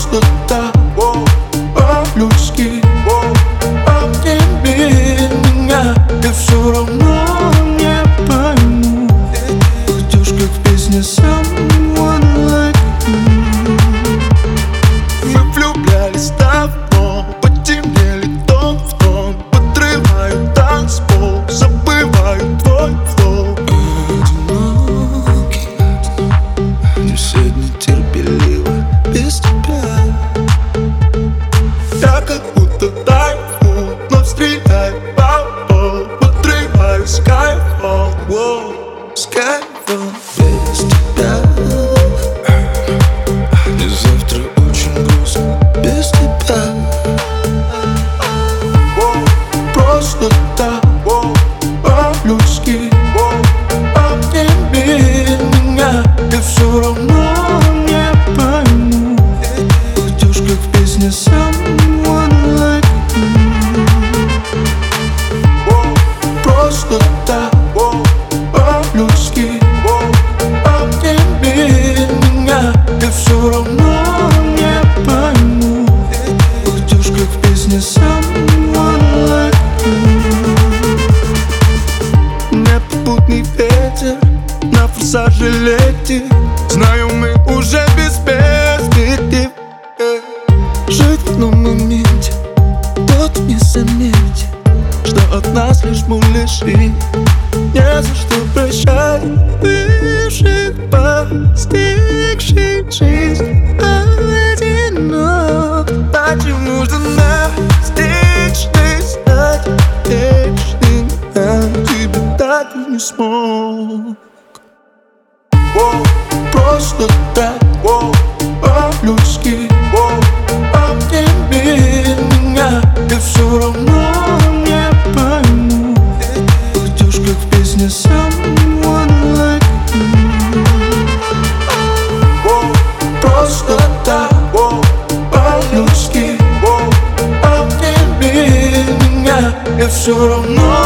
просто так, по-людски. Обними меня, и все равно не пойму. Идешь как в песне Someone Like You. Мы влюблялись давно, потемнели тон в тон. Подрываю танцпол, забываю твой флоу. Одинокий, все дни терпеливо без тебя. Я как будто тайфун, но стреляю по полу. Подрываю скайфол, скайфол без тебя. И завтра очень грустно без тебя. Просто так, по-людски. Обними меня, и все равно не пойму. Идешь как в песне Someone Like You. Просто так, по-людски. Обними меня, и все равно не пойму. Идешь как в песне Someone Like You. Непопутный ветер на форсаже летит. Знаю, мы уже без перспектив. Жить в одном моменте, тот не заметит, что от нас лишь муляжи. Не за что прощать бывших, постигших жизнь одинок. Зачем нужно настичный стать вечным? Я тебя так и не смог. Просто так, по-людски. Обними меня, и все равно не пойму. Идешь как в песне Someone Like You. Просто так, по-людски. Обними меня, и все равно